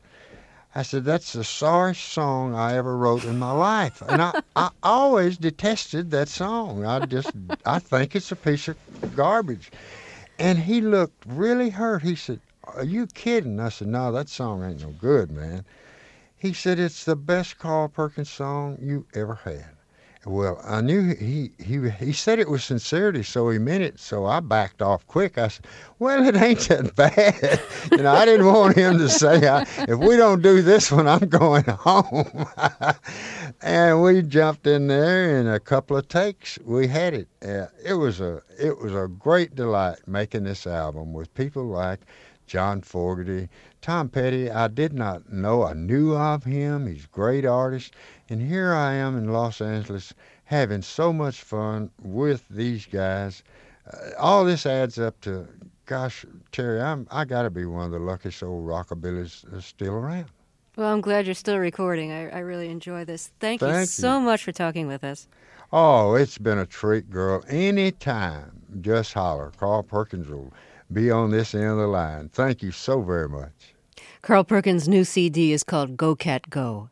I said, that's the sorriest song I ever wrote in my life. And I, I always detested that song. I just, I think it's a piece of garbage. And he looked really hurt. He said, are you kidding? I said, no, that song ain't no good, man. He said, it's the best Carl Perkins song you ever had. Well, I knew he, he he said it with sincerity, so he meant it, so I backed off quick. I said, well, it ain't that bad. You know, I didn't want him to say, I, if we don't do this one, I'm going home. And we jumped in there, in a couple of takes, we had it. Uh, it was a it was a great delight making this album with people like John Fogerty. Tom Petty, I did not know. I knew of him. He's a great artist. And here I am in Los Angeles having so much fun with these guys. Uh, all this adds up to, gosh, Terry, I'm, I got to be one of the luckiest old rockabillys that's still around. Well, I'm glad you're still recording. I, I really enjoy this. Thank, Thank you you so much for talking with us. Oh, it's been a treat, girl. Anytime, just holler. Carl Perkins will be on this end of the line. Thank you so very much. Carl Perkins' new C D is called Go Cat Go.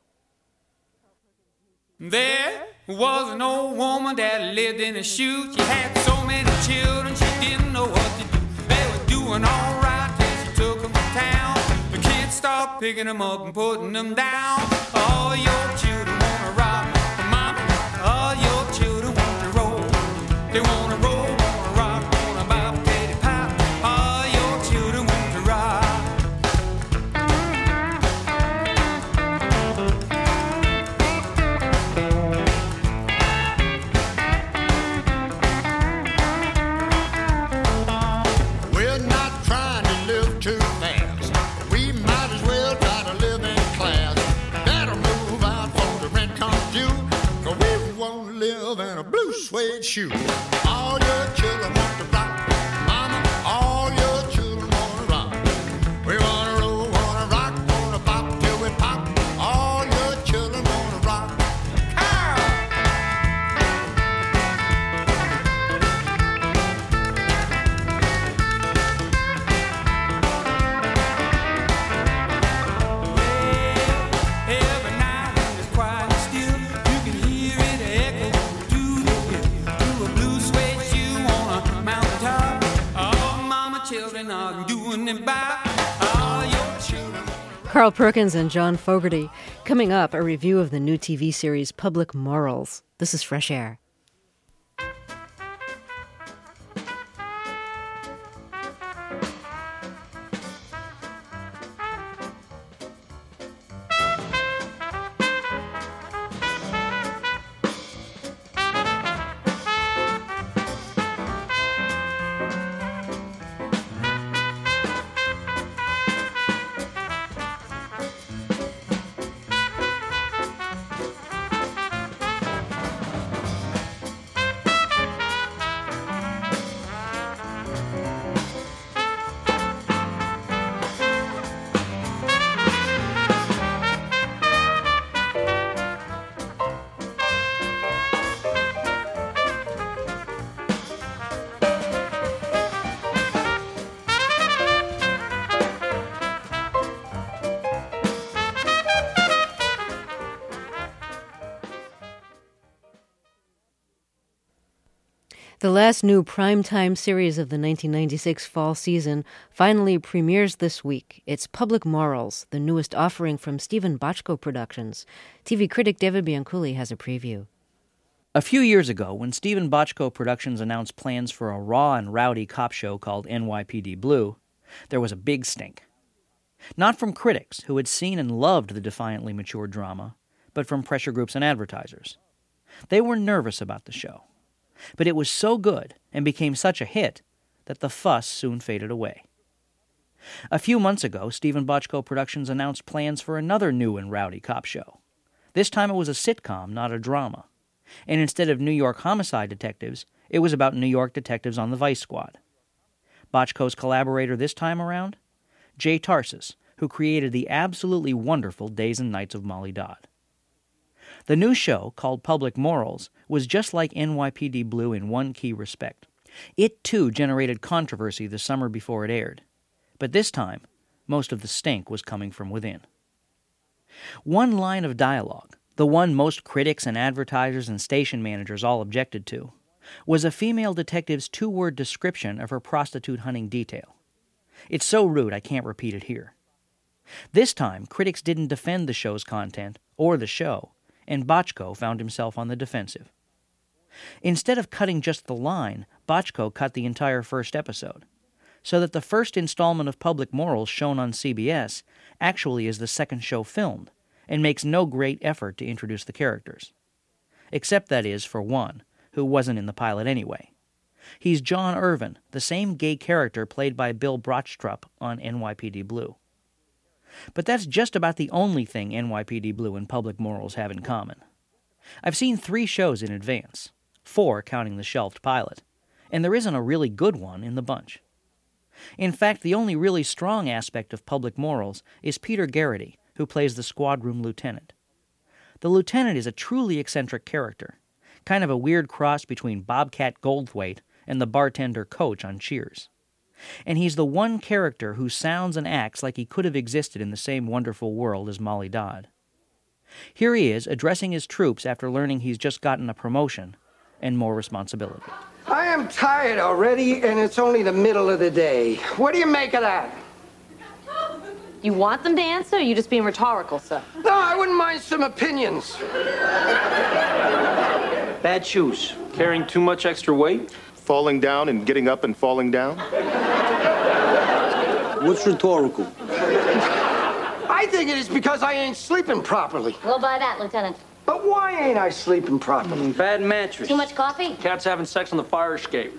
There was an old woman that lived in a shoe. She had so many children, she didn't know what to do. They were doing all right till she took them to town. The kids started picking them up and putting them down. All your children wanna rock, mama. All your children want to roll. They wanna roll, wanna rock, wanna bop, teddy pop. All your children want to rock. We're not trying to live too fast. We might as well try to live in class. Better move out before the rent comes due. Cause we won't live in a blue suede shoe. All your children want to rock. Mama, all your children want to rock. We wanna roll, wanna rock, wanna pop till we pop. All your children want to rock. Every night when it's quiet and still, you can hear it echo through the hill. Through a blue suede shoe on a mountaintop. All mama children are doing it by. All your children. Carl Perkins and John Fogerty. Coming up, a review of the new T V series Public Morals. This is Fresh Air. The last new primetime series of the nineteen ninety-six fall season finally premieres this week. It's Public Morals, the newest offering from Stephen Bochco Productions. T V critic David Bianculli has a preview. A few years ago, when Stephen Bochco Productions announced plans for a raw and rowdy cop show called N Y P D Blue, there was a big stink. Not from critics who had seen and loved the defiantly mature drama, but from pressure groups and advertisers. They were nervous about the show. But it was so good and became such a hit that the fuss soon faded away. A few months ago, Stephen Bochco Productions announced plans for another new and rowdy cop show. This time it was a sitcom, not a drama. And instead of New York homicide detectives, it was about New York detectives on the Vice Squad. Bochco's collaborator this time around? Jay Tarses, who created the absolutely wonderful Days and Nights of Molly Dodd. The new show, called Public Morals, was just like N Y P D Blue in one key respect. It, too, generated controversy the summer before it aired. But this time, most of the stink was coming from within. One line of dialogue, the one most critics and advertisers and station managers all objected to, was a female detective's two-word description of her prostitute hunting detail. It's so rude I can't repeat it here. This time, critics didn't defend the show's content or the show, and Bochco found himself on the defensive. Instead of cutting just the line, Bochco cut the entire first episode, so that the first installment of Public Morals shown on C B S actually is the second show filmed, and makes no great effort to introduce the characters. Except, that is, for one, who wasn't in the pilot anyway. He's John Irvin, the same gay character played by Bill Brochtrup on N Y P D Blue. But that's just about the only thing N Y P D Blue and Public Morals have in common. I've seen three shows in advance, four counting the shelved pilot, and there isn't a really good one in the bunch. In fact, the only really strong aspect of Public Morals is Peter Garrity, who plays the squad room lieutenant. The lieutenant is a truly eccentric character, kind of a weird cross between Bobcat Goldthwait and the bartender Coach on Cheers. And he's the one character who sounds and acts like he could have existed in the same wonderful world as Molly Dodd. Here he is, addressing his troops after learning he's just gotten a promotion and more responsibility. I am tired already, and it's only the middle of the day. What do you make of that? You want them to answer, or are you just being rhetorical, sir? No, I wouldn't mind some opinions. Bad shoes. Carrying too much extra weight? Falling down and getting up and falling down? What's rhetorical? I think it is because I ain't sleeping properly. We'll buy that, Lieutenant. But why ain't I sleeping properly? Mm, bad mattress. Too much coffee? Cats having sex on the fire escape.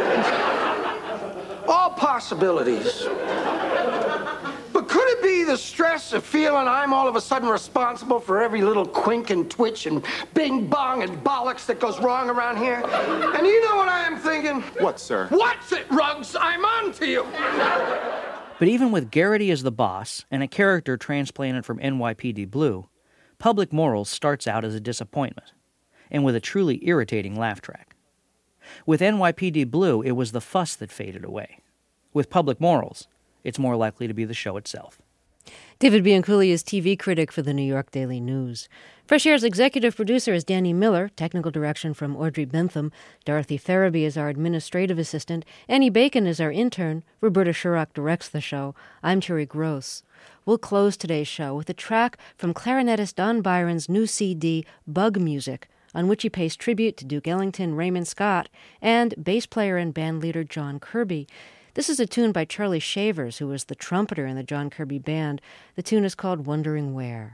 All possibilities. But could it be the stress of feeling I'm all of a sudden responsible for every little quink and twitch and bing bong and bollocks that goes wrong around here? And you know what I am thinking? What, sir? What's it, Ruggs? I'm on to you. But even with Garrity as the boss and a character transplanted from N Y P D Blue, Public Morals starts out as a disappointment, and with a truly irritating laugh track. With N Y P D Blue, it was the fuss that faded away. With Public Morals, it's more likely to be the show itself. David Bianculli is T V critic for the New York Daily News. Fresh Air's executive producer is Danny Miller, technical direction from Audrey Bentham. Dorothy Farabee is our administrative assistant. Annie Bacon is our intern. Roberta Shurock directs the show. I'm Terry Gross. We'll close today's show with a track from clarinetist Don Byron's new C D, Bug Music, on which he pays tribute to Duke Ellington, Raymond Scott, and bass player and band leader John Kirby. This is a tune by Charlie Shavers, who was the trumpeter in the John Kirby Band. The tune is called Wondering Where.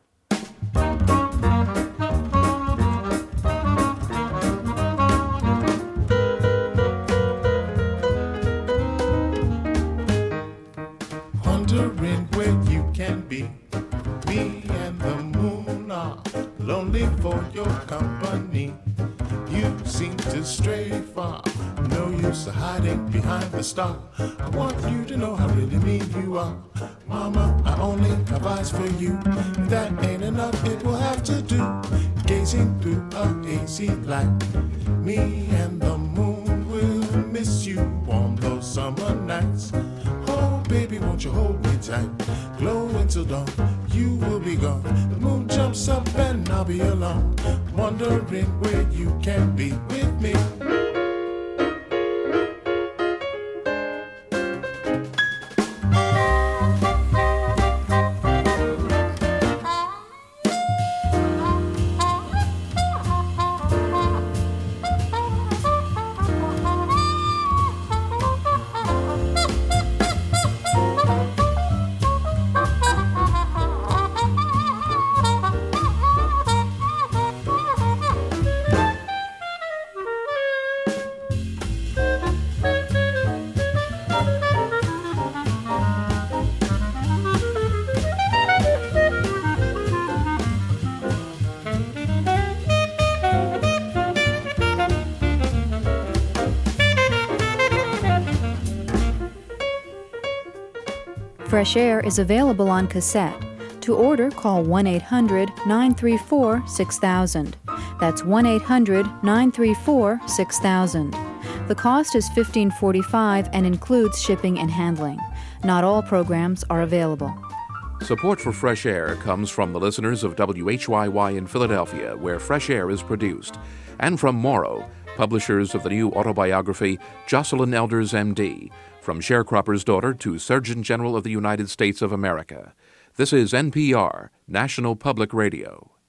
Wondering where you can be. Me and the moon are lonely for your company. You seem to stray far. No use of hiding behind the star. I want you to know how really mean you are. Mama, I only have eyes for you. If that ain't enough, it will have to do. Gazing through a hazy light. Me and the moon will miss you on those summer nights. Oh, baby, won't you hold me tight? Glow until dawn, you will be gone. The moon jumps up and I'll be alone. Wondering where you can be with me. Fresh Air is available on cassette. To order, call one eight hundred nine three four six thousand. That's one eight hundred nine three four six thousand. The cost is fifteen dollars and forty-five cents and includes shipping and handling. Not all programs are available. Support for Fresh Air comes from the listeners of W H Y Y in Philadelphia, where Fresh Air is produced, and from Morrow, publishers of the new autobiography Jocelyn Elders, M D, From Sharecropper's Daughter to Surgeon General of the United States of America. This is N P R, National Public Radio.